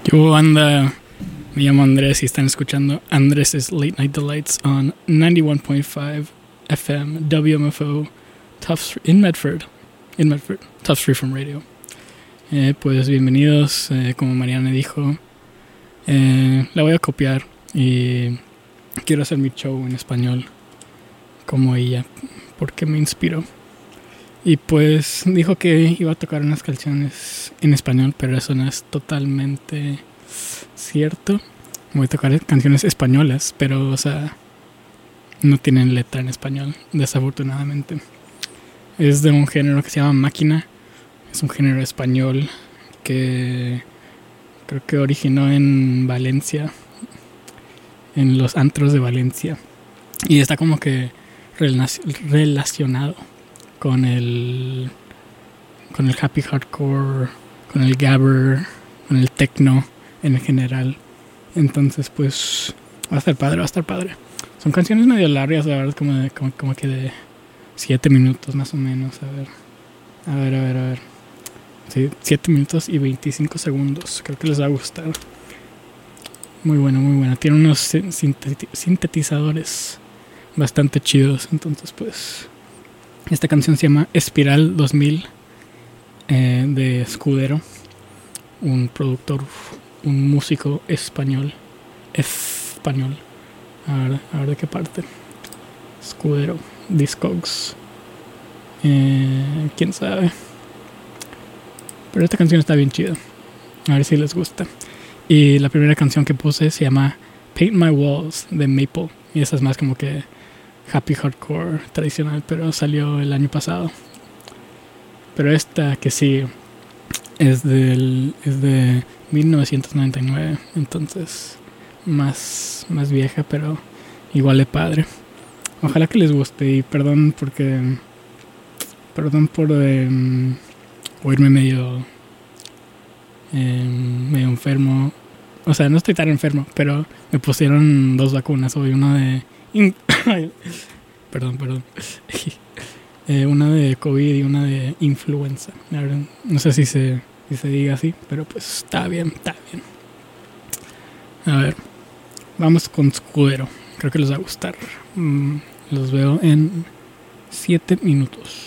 Yo anda, me llamo Andrés y están escuchando Andrés' Late Night Delights on 91.5 FM WMFO in Medford, Tufts Free From Radio. Pues bienvenidos, como Mariana dijo, la voy a copiar y quiero hacer mi show en español como ella, porque me inspiró. Y pues dijo que iba a tocar unas canciones en español, pero eso no es totalmente cierto. Voy a tocar canciones españolas, pero, o sea, no tienen letra en español, desafortunadamente. Es de un género que se llama máquina. Es un género español que creo que originó en Valencia, en los antros de Valencia. Y está como que relacionado con el happy hardcore, con el gabber, con el techno en general. Entonces pues va a estar padre. Son canciones medio largas, la verdad, como que de 7 minutos más o menos. A ver. Sí, 7 minutos y 25 segundos. Creo que les va a gustar. Muy buena. Tiene unos sintetizadores bastante chidos. Entonces pues esta canción se llama Espiral 2000, de Escudero, un productor, un músico español. A ver de qué parte. Escudero, Discogs, quién sabe. Pero esta canción está bien chida. A ver si les gusta. Y la primera canción que puse se llama Paint My Walls, de Maple. Y esa es más como que happy hardcore tradicional, pero salió el año pasado. Pero esta que sí es de 1999, entonces más vieja, pero igual de padre. Ojalá que les guste y perdón por oírme medio enfermo. O sea, no estoy tan enfermo, pero me pusieron 2 vacunas hoy, una de perdón. Una de COVID y una de influenza. No sé si se diga así, pero pues está bien. A ver, vamos con Escudero. Creo que les va a gustar. Los veo en 7 minutos.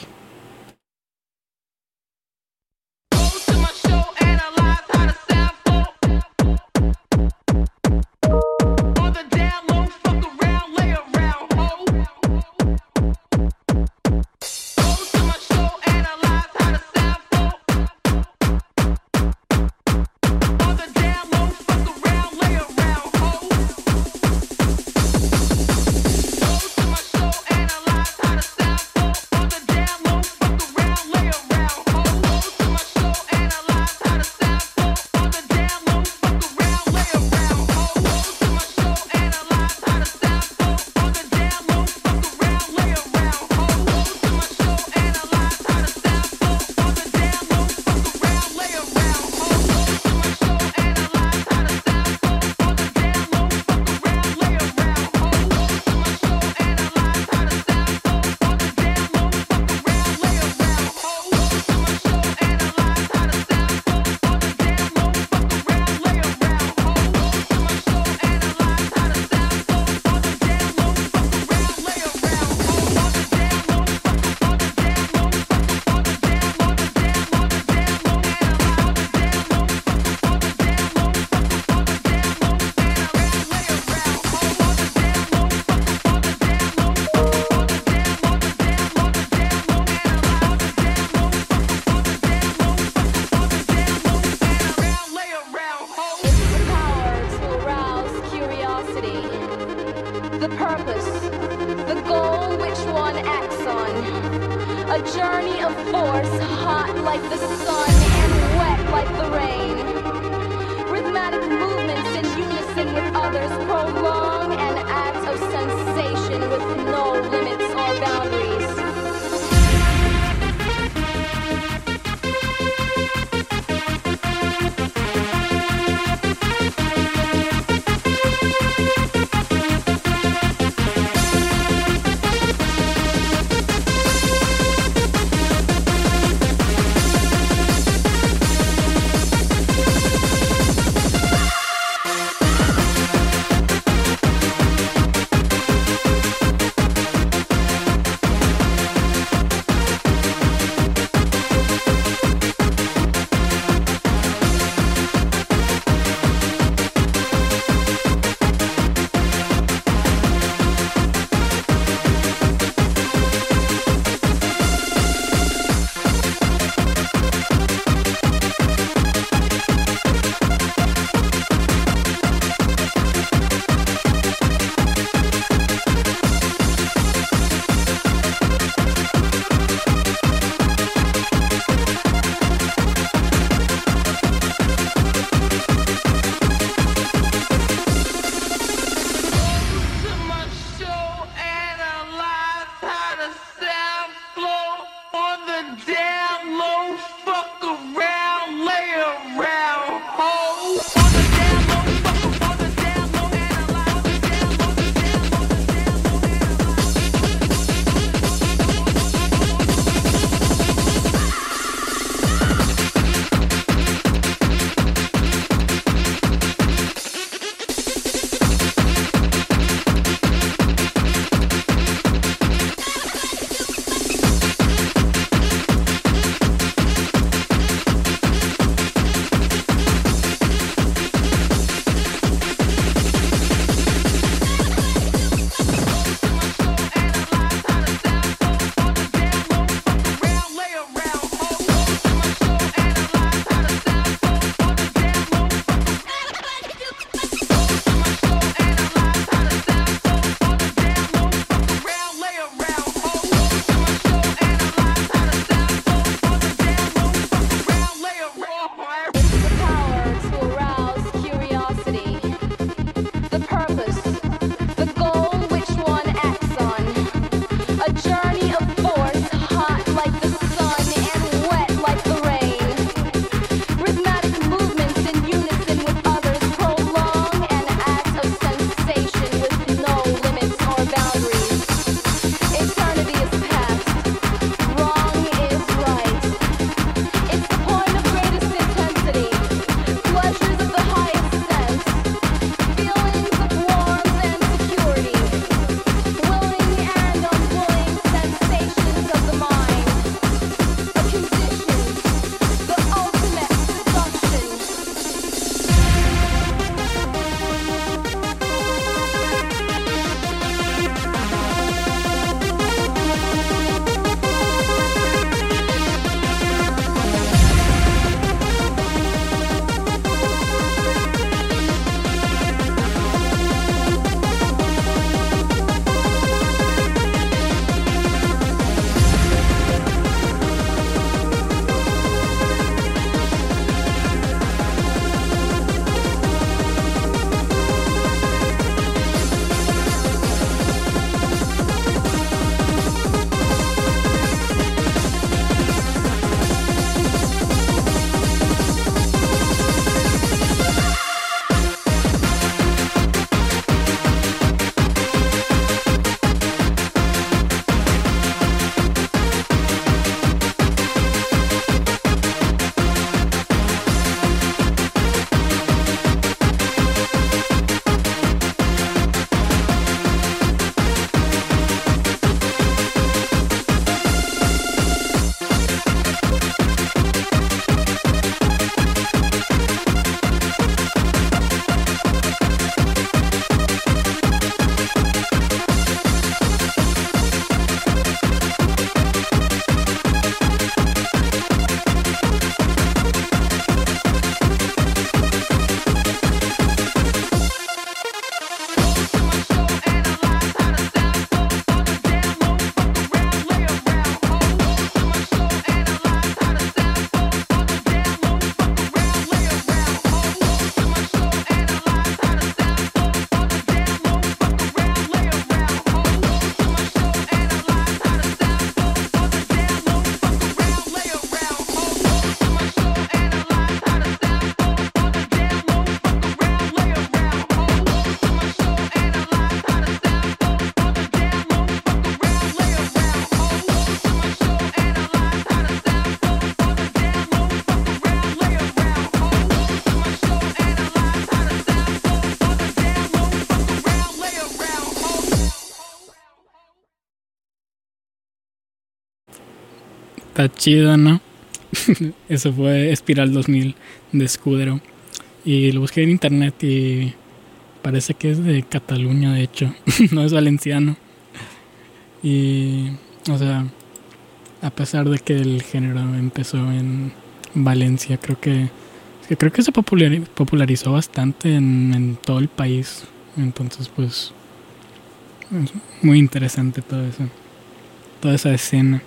Está chido, ¿no? Eso fue Espiral 2000 de Scudero. Y lo busqué en internet y parece que es de Cataluña, de hecho. No es valenciano. Y, o sea, a pesar de que el género empezó en Valencia, creo que se popularizó bastante en todo el país. Entonces, pues, es muy interesante todo eso, toda esa escena.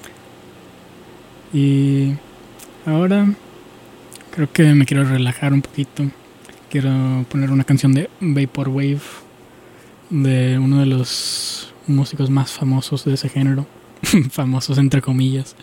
Y ahora creo que me quiero relajar un poquito. Quiero poner una canción de Vaporwave, de uno de los músicos más famosos de ese género. Famosos entre comillas.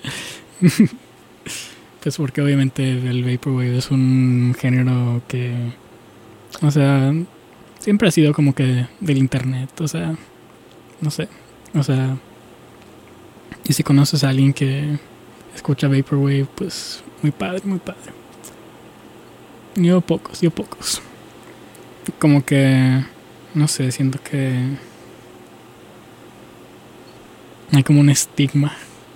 Pues porque obviamente el Vaporwave es un género que, o sea, siempre ha sido como que del internet. O sea, no sé. O sea, y si conoces a alguien que escucha Vaporwave, pues muy padre, muy padre. Yo pocos. Como que, no sé, siento que hay como un estigma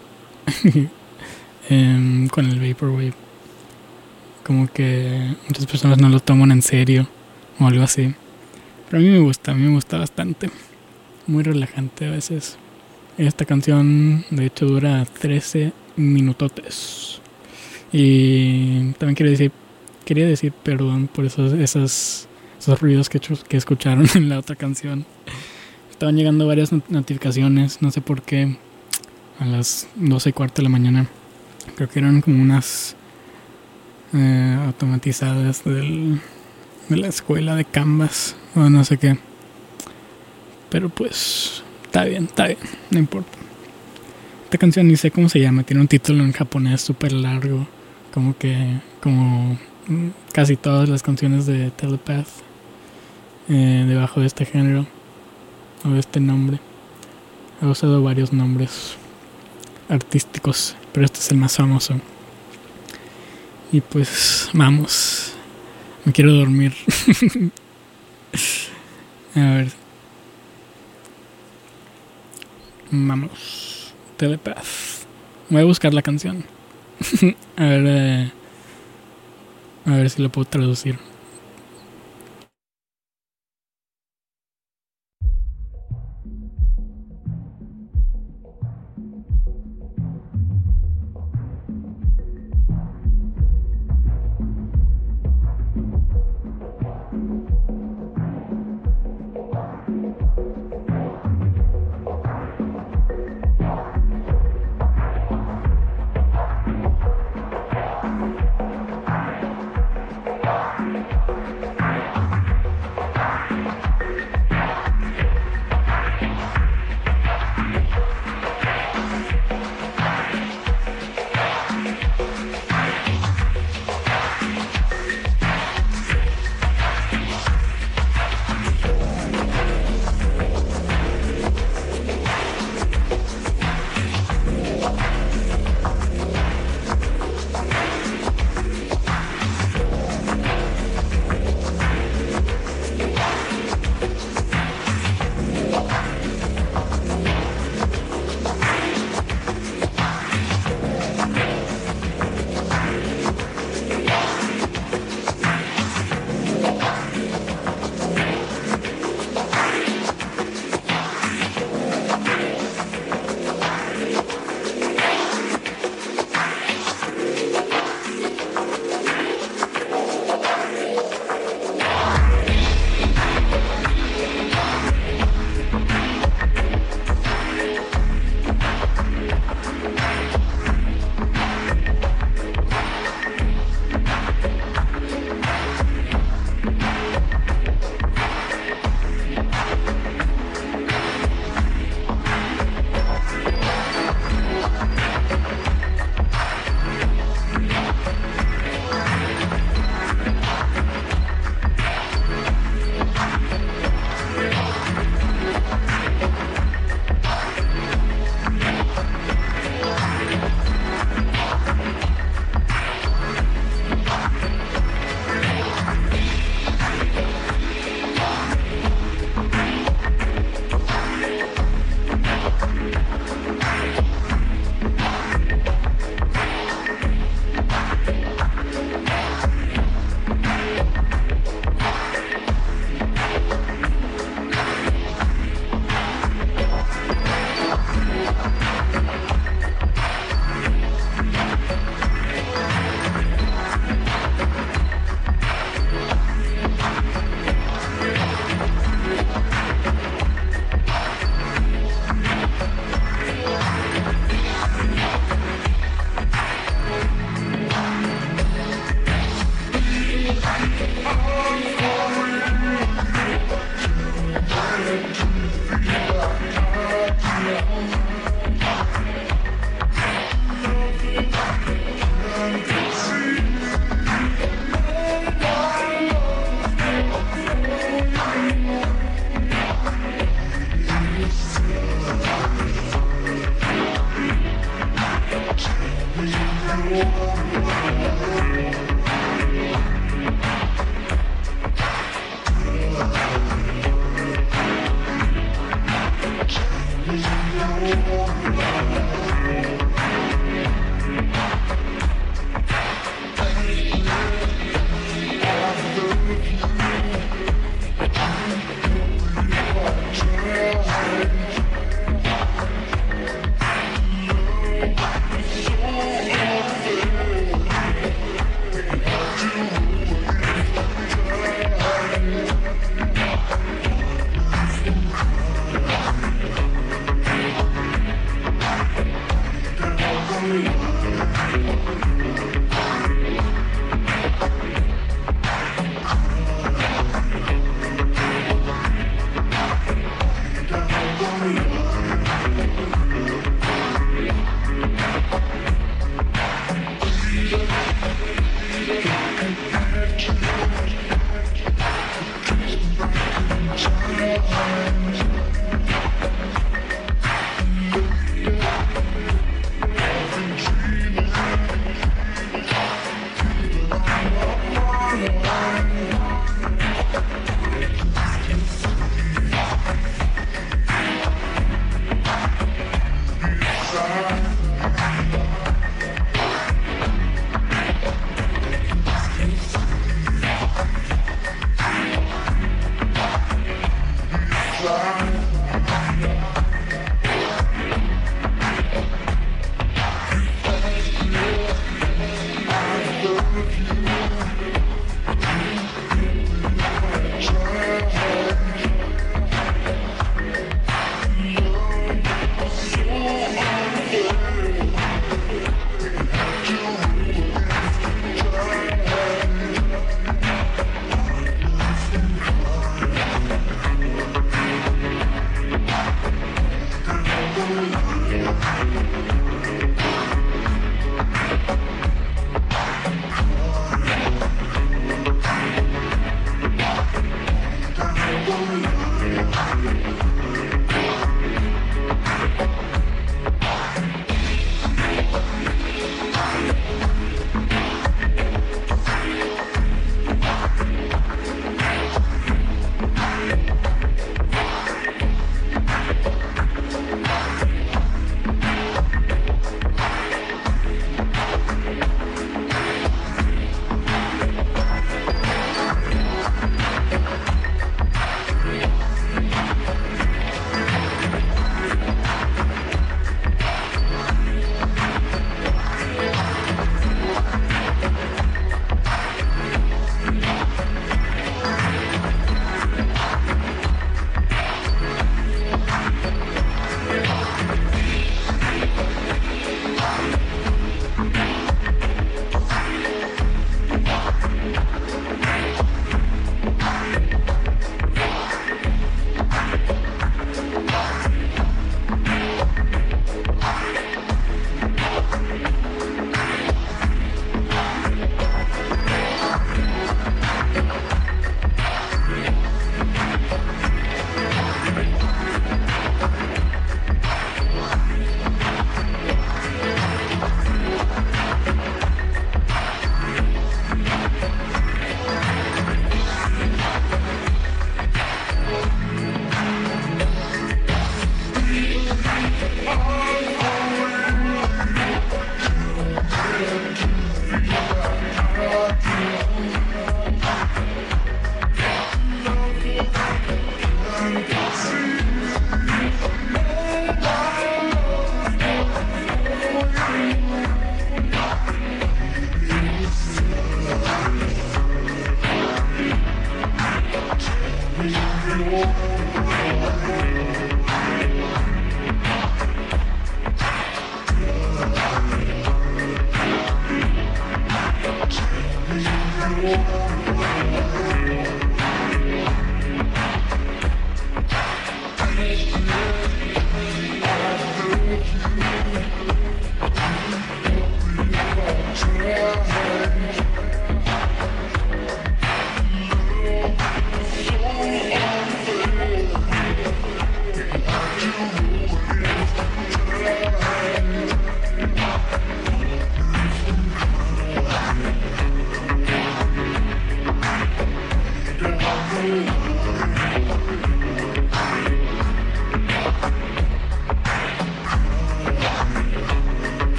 con el Vaporwave. Como que muchas personas no lo toman en serio o algo así. Pero a mí me gusta bastante. Muy relajante a veces. Esta canción de hecho dura 13 minutotes. Y también quería decir perdón por esos ruidos que escucharon en la otra canción. Estaban llegando varias notificaciones, no sé por qué, a las 12:15 de la mañana. Creo que eran como unas automatizadas de la escuela de Canvas o no sé qué. Pero pues está bien, no importa. Esta canción ni sé cómo se llama, tiene un título en japonés súper largo, como casi todas las canciones de Telepath, debajo de este género o de este nombre. He usado varios nombres artísticos, pero este es el más famoso. Y pues vamos, me quiero dormir. A ver, vamos, Telepath. Voy a buscar la canción. A ver si lo puedo traducir.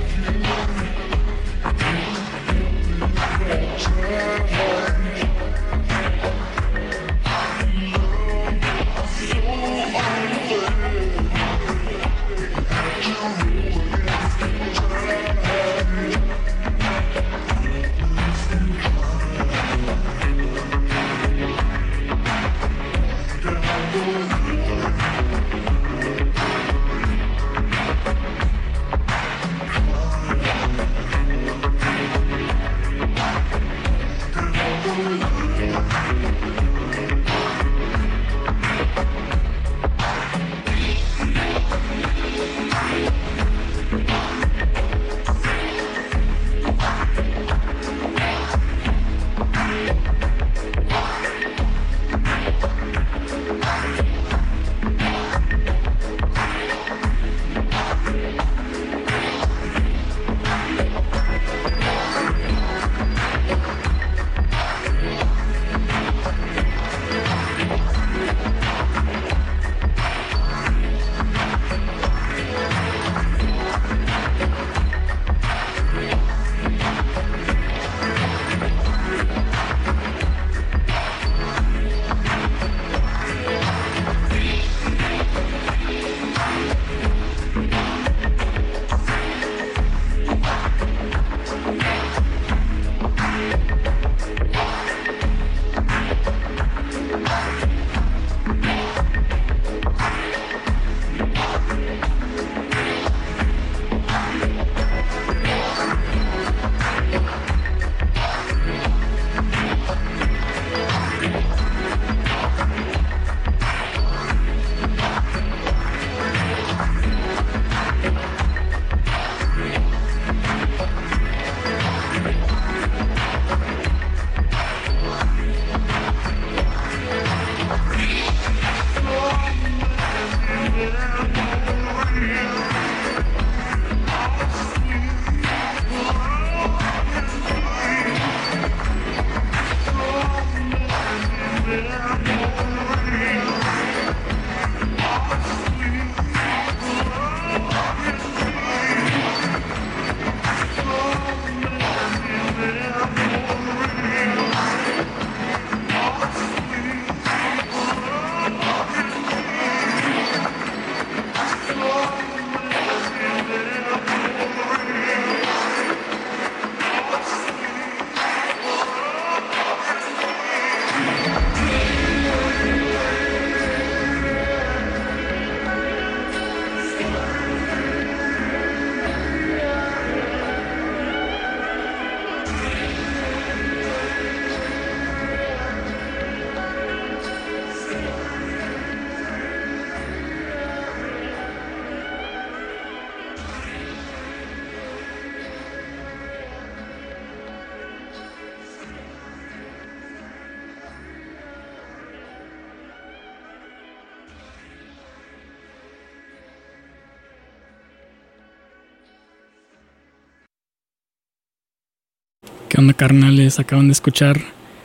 ¿Qué onda, carnales? Acaban de escuchar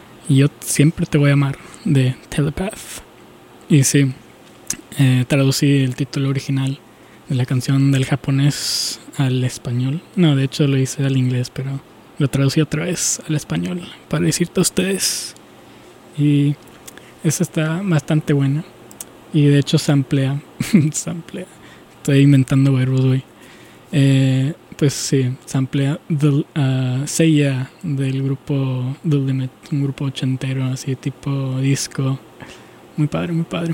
Yo siempre te voy a amar de Telepath. Y sí, traducí el título original de la canción del japonés al español. No, de hecho lo hice al inglés, pero lo traducí otra vez al español para decirte a ustedes. Y esa está bastante buena. Y de hecho samplea. Estoy inventando verbos, güey. Pues sí, samplea Seiya del grupo The Limit, un grupo ochentero, así tipo disco. Muy padre, muy padre.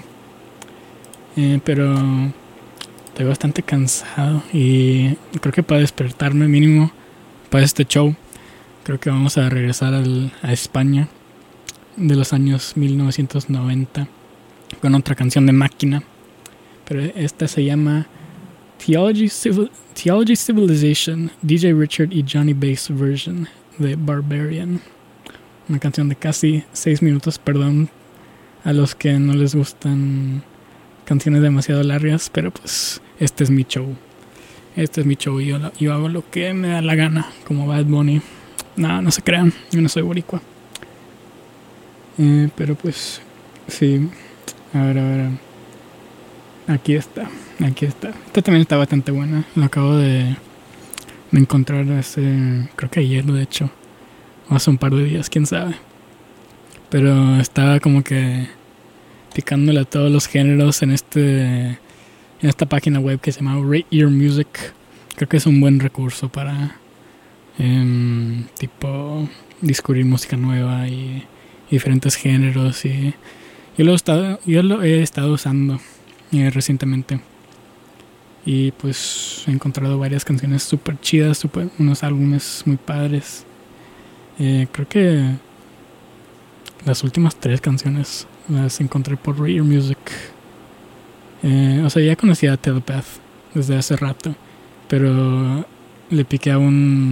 Pero estoy bastante cansado y creo que para despertarme mínimo para este show, creo que vamos a regresar a España de los años 1990 con otra canción de Máquina. Pero esta se llama Theology Civilization, DJ Richard y Johnny Bass version de Barbarian. Una canción de casi 6 minutos, perdón a los que no les gustan canciones demasiado largas, pero pues este es mi show. Este es mi show y yo hago lo que me da la gana, como Bad Bunny. No se crean, yo no soy boricua. Pero pues sí, a ver. Aquí está. Esta también está bastante buena. Lo acabo de de encontrar creo que ayer, de hecho, o hace un par de días, quién sabe. Pero estaba como que picándole a todos los géneros en esta página web que se llama Rate Your Music. Creo que es un buen recurso para tipo descubrir música nueva y diferentes géneros, y yo lo he estado usando recientemente, y pues he encontrado varias canciones súper chidas, unos álbumes muy padres. Creo que las últimas 3 canciones las encontré por Rate Your Music. O sea, ya conocía a Telepath desde hace rato, pero le piqué a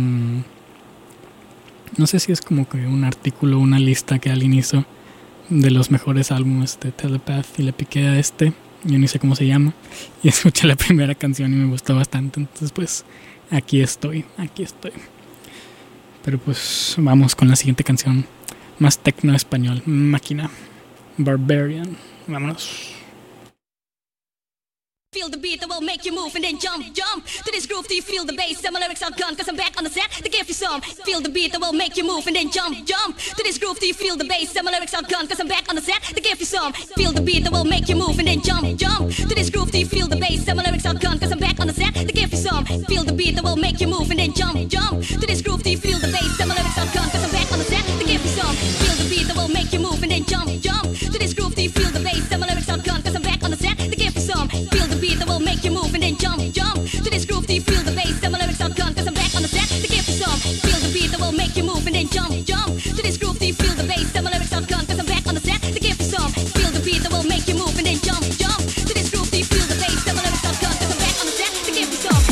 no sé si es como que un artículo, una lista que alguien hizo de los mejores álbumes de Telepath, y le piqué a yo ni sé cómo se llama, y escuché la primera canción y me gustó bastante. Entonces pues aquí estoy. Pero pues vamos con la siguiente canción, más techno español, Máquina, Barbarian. Vámonos. Feel the beat that will make you move and then jump to this groove. Do you feel the bass? And my lyrics are gone, cause I'm back on the set to give you some. Feel the beat that will make you move and then jump to this groove. Do you feel the bass? And my lyrics are gone, cause I'm back on the set to give you some. Feel the beat that will make you move and then jump to this groove. Do you feel the bass? And my lyrics are gone, cause I'm back on the set to give you some. Feel the beat that will make you move and then jump to this groove. Do you feel the bass? And my lyrics are gone, cause I'm back on the set to give you some. Feel the beat that will make you move and then jump to this groove. Do you feel the bass? And my lyrics are gone, cause I'm back on the set to give you some. Feel the beat that will make you move and then jump to this groove. Do you feel the bass? And my lyrics are gone, cause I'm back on the set to give you some. Feel the beat that will make you move and then jump to this groove. Do you feel the bass? And my lyrics are gone, cause I'm back on the set to give you some. Feel the beat that will make you move and then jump to this groove. Do you feel the bass? And my lyrics are gone, cause I'm back on the set to give you some.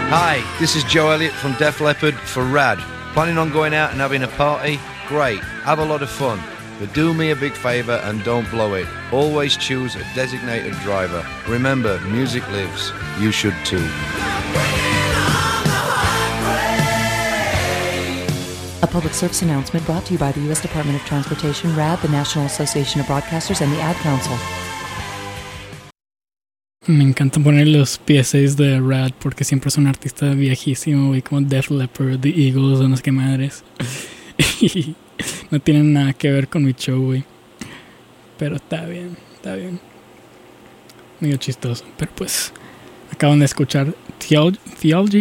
Hi, this is Joe Elliott from Def Leppard for Rad. Planning on going out and having a party? Great, have a lot of fun. But do me a big favour and don't blow it. Always choose a designated driver. Remember, music lives. You should too. A public service announcement brought to you by the U.S. Department of Transportation, RAD, the National Association of Broadcasters, and the Ad Council. Me encanta poner los PSAs de Rad porque siempre es un artista viejísimo, güey, como Def Leppard, The Eagles o no sé qué madres. Y no tienen nada que ver con mi show, güey. Pero está bien, está bien. Medio chistoso, pero pues acaban de escuchar Theology.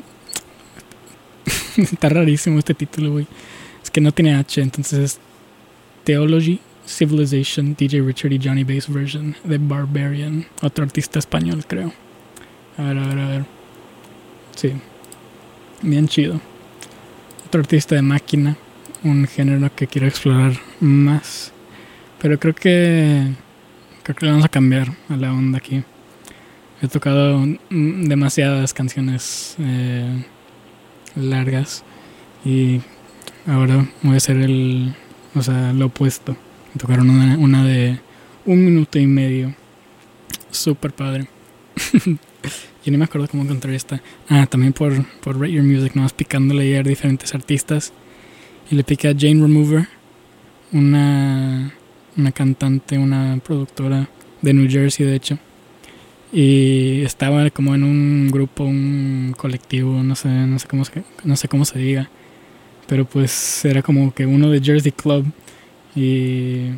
Está rarísimo este título, güey. Es que no tiene H, entonces es Theology, Civilization, DJ Richard y Johnny Bass version de Barbarian. Otro artista español, creo. A ver. Sí. Bien chido. Otro artista de máquina. Un género que quiero explorar más. Pero creo que le vamos a cambiar a la onda aquí. He tocado demasiadas canciones largas. Y ahora voy a hacer lo opuesto. Tocaron una de 1 minuto y medio. Súper padre. Yo ni me acuerdo cómo encontré esta. También por Rate Your Music, nomás picándole ayer diferentes artistas. Y le piqué a Jane Remover, una cantante, una productora de New Jersey, de hecho. Y estaba como en un grupo, un colectivo, no sé cómo se diga. Pero pues era como que uno de Jersey Club. Y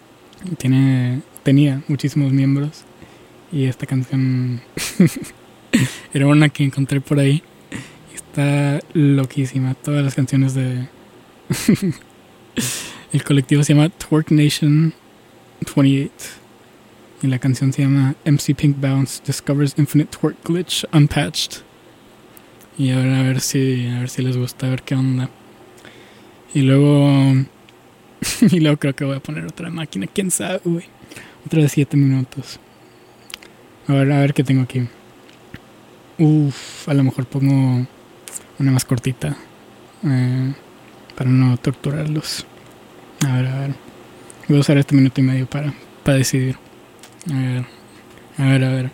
tenía muchísimos miembros. Y esta canción era una que encontré por ahí. Está loquísima. Todas las canciones de el colectivo se llama Twerk Nation 28. Y la canción se llama MC Pink Bounce Discovers Infinite Twerk Glitch Unpatched. Y a ver si les gusta, a ver qué onda. Y luego creo que voy a poner otra máquina, quién sabe, güey. Otra de 7 minutos. A ver qué tengo aquí. A lo mejor pongo una más cortita. Para no torturarlos. A ver. Voy a usar este minuto y medio para decidir. A ver.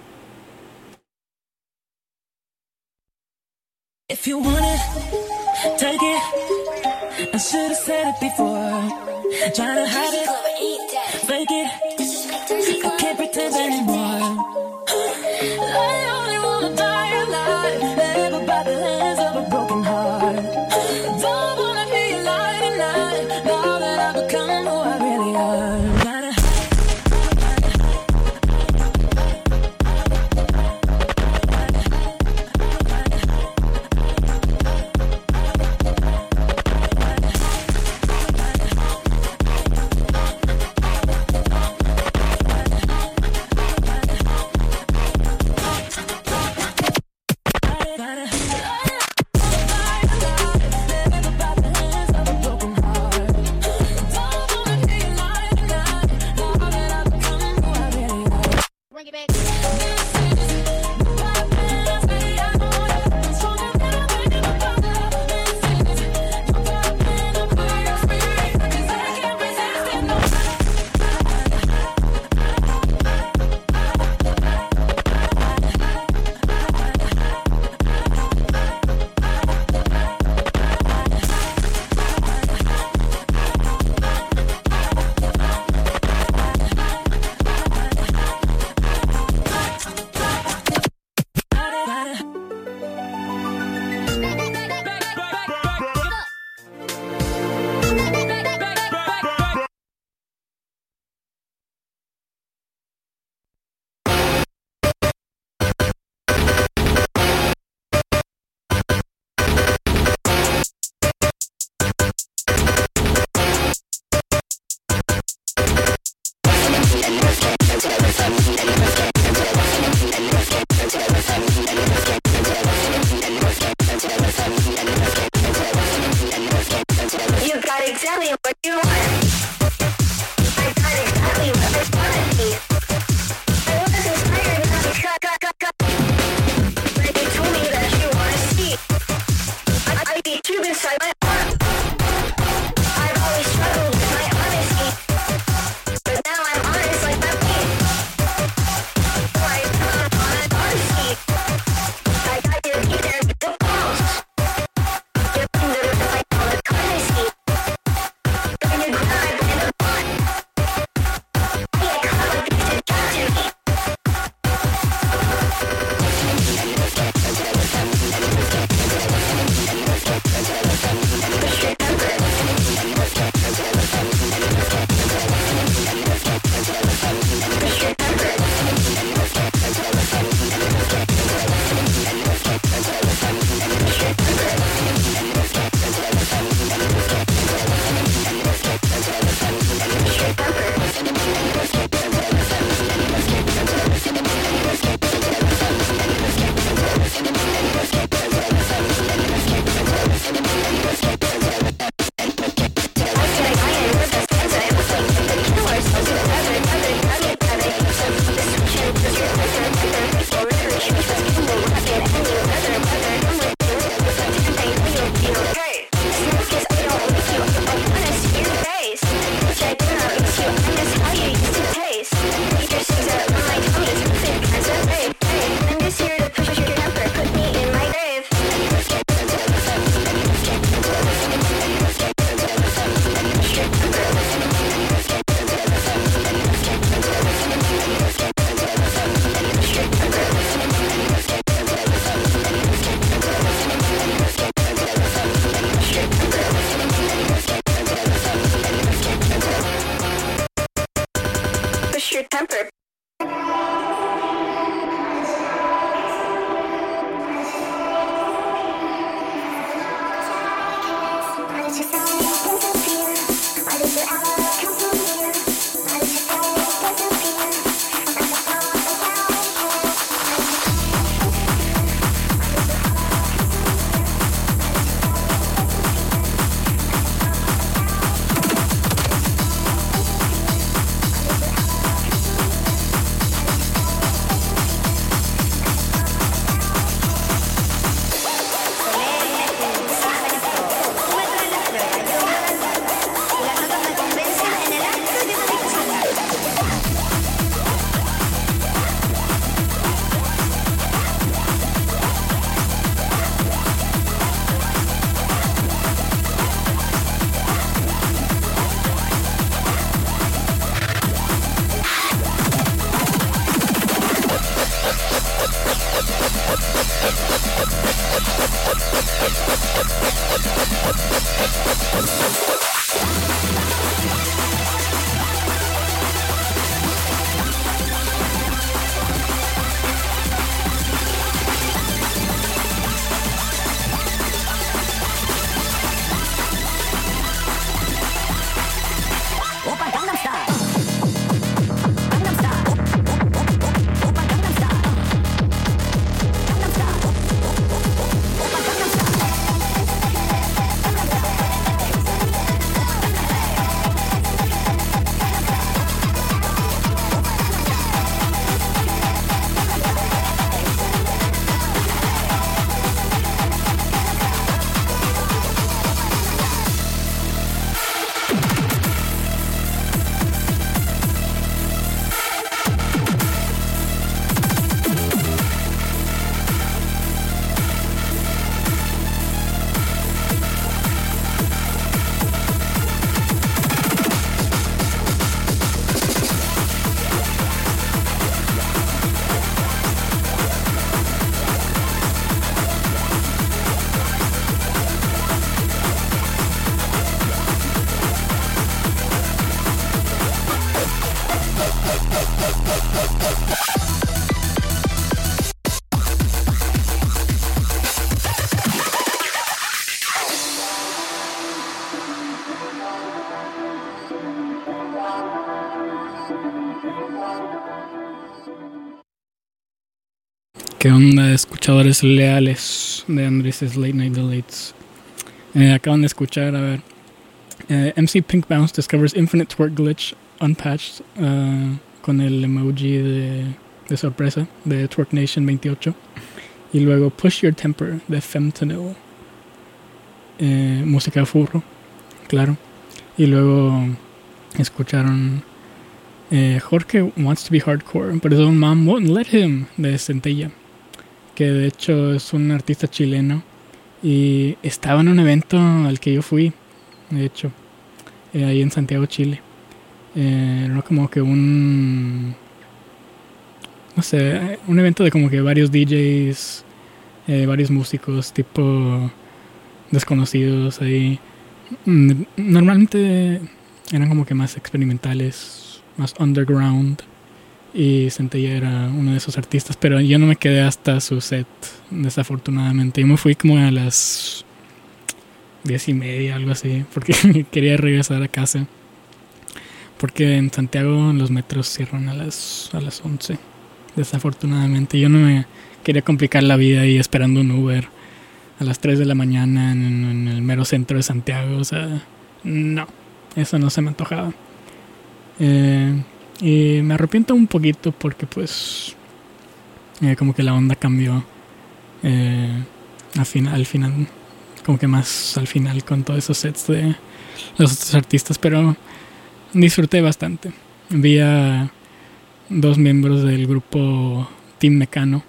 If you want it, take it. I should have said it before. Trying to hide it, fake it. I can't pretend anymore. I only wanna die alive, never by the hands of a broken heart. Don't wanna be alive tonight, now that I've become who I really am. ¿Qué onda, escuchadores leales de Andrés' Late Night Delights? Acaban de escuchar, a ver, MC Pink Bounce discovers Infinite Twerk Glitch Unpatched con el emoji de sorpresa de Twerk Nation 28. Y luego Push Your Temper de Femtanil. Música de furro, claro. Y luego escucharon Jorge Wants to Be Hardcore, but his own mom won't let him, de Centella, que de hecho es un artista chileno y estaba en un evento al que yo fui, de hecho, ahí en Santiago, Chile. Era como que un evento de como que varios DJs, varios músicos tipo desconocidos ahí. Normalmente eran como que más experimentales, más underground, y Centella era uno de esos artistas, pero yo no me quedé hasta su set, desafortunadamente. Yo me fui como a las 10:30, algo así, porque quería regresar a casa, porque en Santiago los metros cierran a las 11, desafortunadamente. Yo no me quería complicar la vida ahí esperando un Uber a las 3 de la mañana en el mero centro de Santiago. O sea, no, eso no se me antojaba. Y me arrepiento un poquito porque pues como que la onda cambió al final, como que más al final con todos esos sets de los otros artistas, pero disfruté bastante. Vi a 2 miembros del grupo Team Mecano,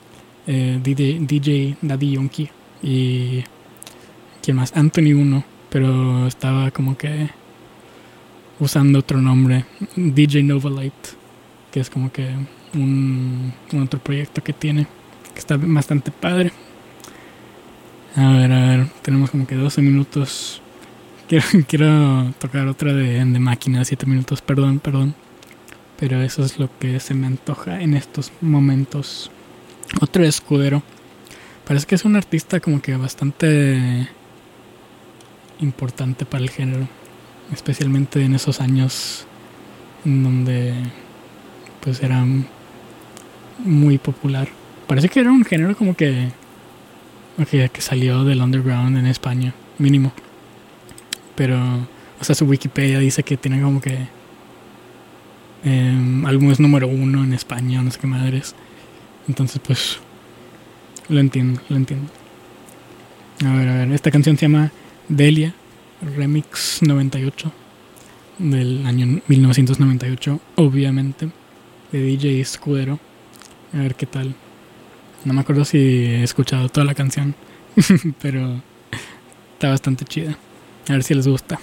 DJ Daddy Yonki y ¿quién más? Anthony 1, pero estaba como que usando otro nombre, DJ Novalite, que es como que un otro proyecto que tiene, que está bastante padre. A ver, tenemos como que 12 minutos. Quiero tocar otra de máquina, 7 minutos, perdón. Pero eso es lo que se me antoja en estos momentos. Otro Escudero. Parece que es un artista como que bastante importante para el género, especialmente en esos años en donde pues era muy popular. Parece que era un género como que salió del underground en España, mínimo. Pero, o sea, su Wikipedia dice que tiene como que álbumes número 1 en España, no sé qué madres. Entonces, pues, lo entiendo. A ver, esta canción se llama Delia, Remix 98, del año 1998, obviamente, de DJ Escudero. A ver qué tal. No me acuerdo si he escuchado toda la canción, pero está bastante chida. A ver si les gusta.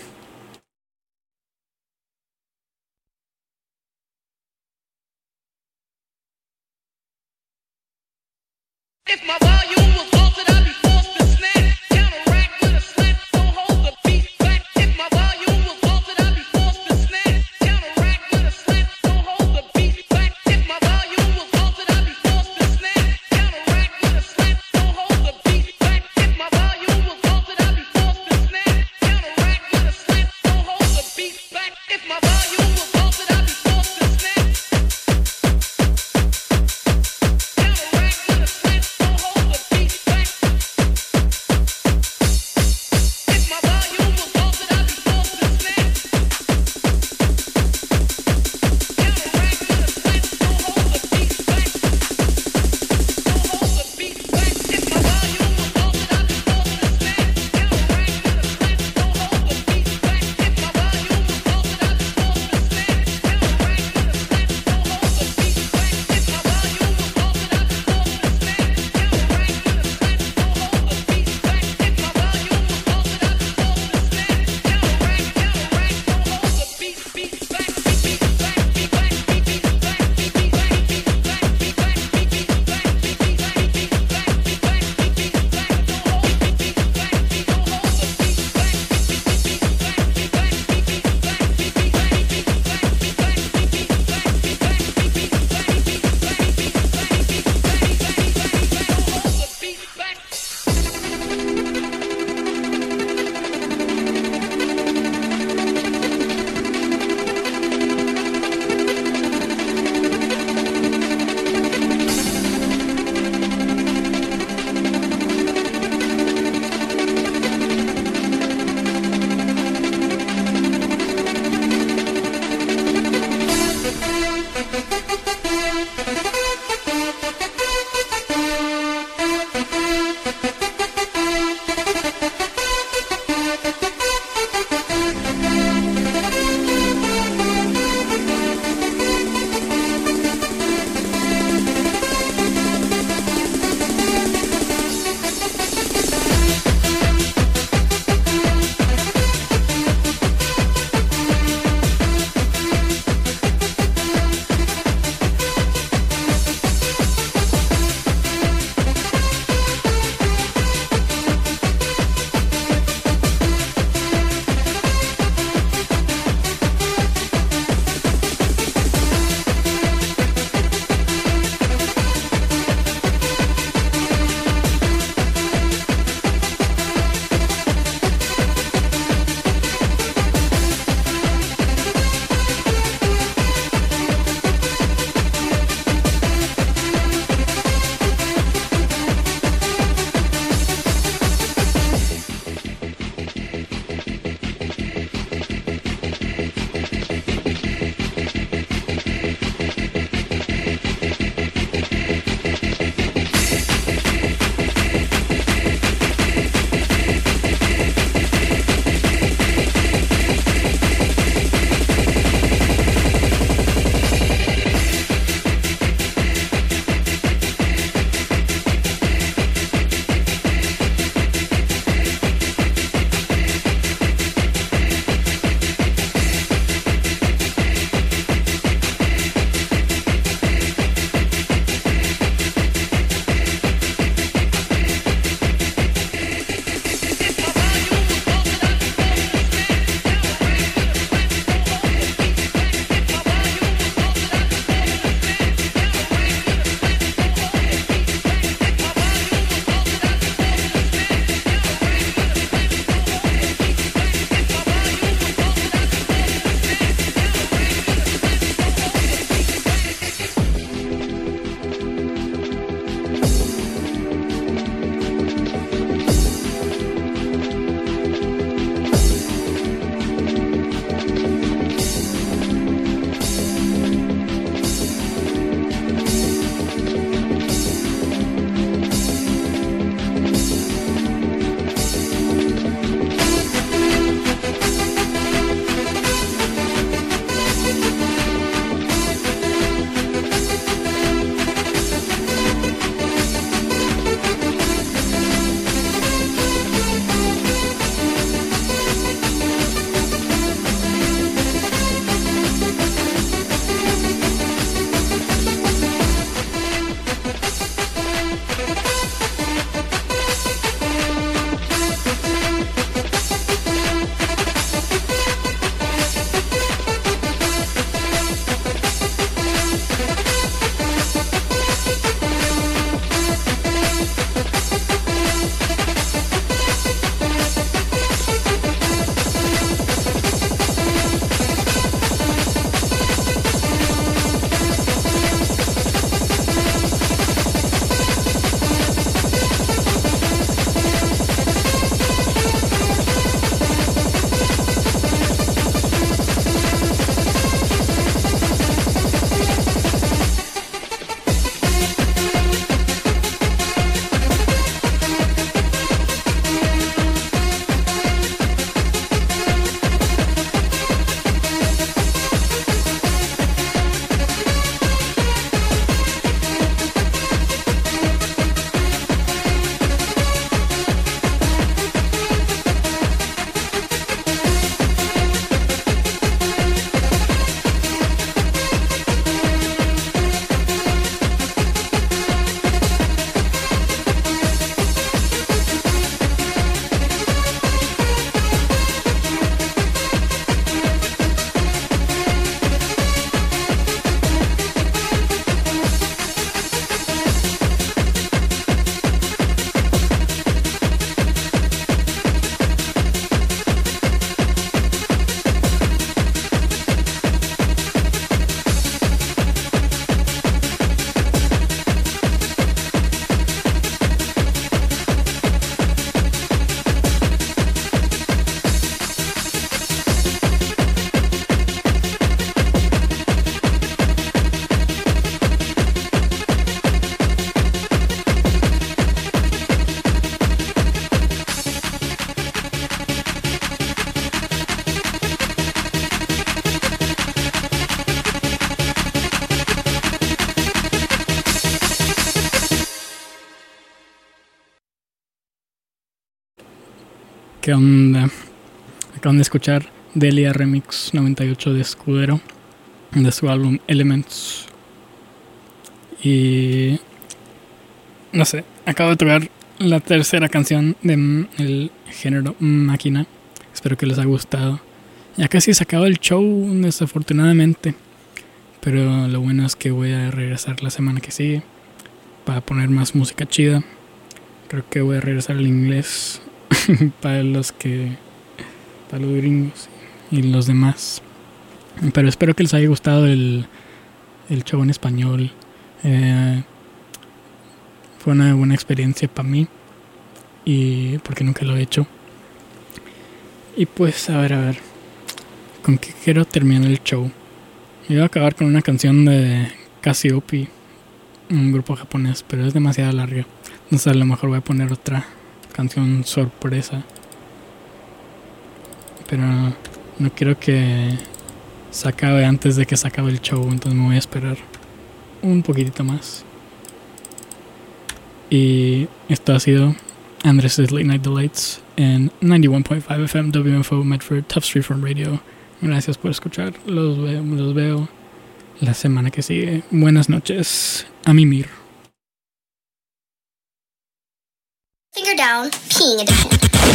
¿Qué onda? Acaban de escuchar Delia Remix 98 de Escudero, de su álbum Elements. Y no sé, acabo de tocar la tercera canción del género máquina. Espero que les haya gustado. Ya casi se acaba el show, desafortunadamente, pero lo bueno es que voy a regresar la semana que sigue para poner más música chida. Creo que voy a regresar al inglés para los gringos y los demás. Pero espero que les haya gustado el show en español. Fue una buena experiencia para mí, y porque nunca lo he hecho. Y pues a ver, ¿con qué quiero terminar el show? Yo voy a acabar con una canción de Cassiope, un grupo japonés, pero es demasiado larga. Entonces a lo mejor voy a poner otra canción sorpresa, pero no quiero que se acabe antes de que se acabe el show, entonces me voy a esperar un poquitito más. Y esto ha sido Andrés' Late Night Delights en 91.5 FM WMFO Medford, Tough Street Front Radio. Gracias por escuchar. Los veo la semana que sigue. Buenas noches. A mimir. Finger down, peeing edition.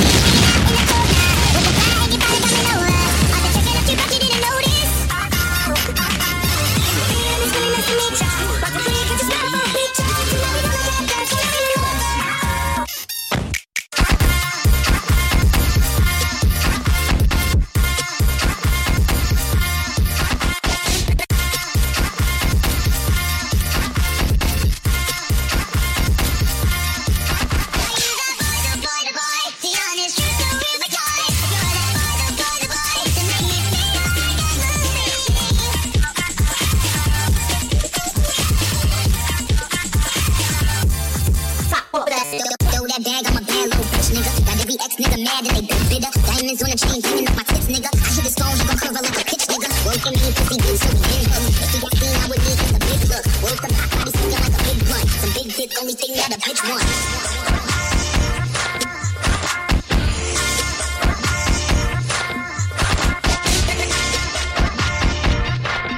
Diamonds on the chain, hanging up my tits, nigga. I hit his phone, he gon' curve her like a pitch, nigga. Working me, pussy good, so we in her. If he got seen, I would need just a big look. Woke up, hot body singing like a big blunt. Some big dick, only thing that a bitch wants.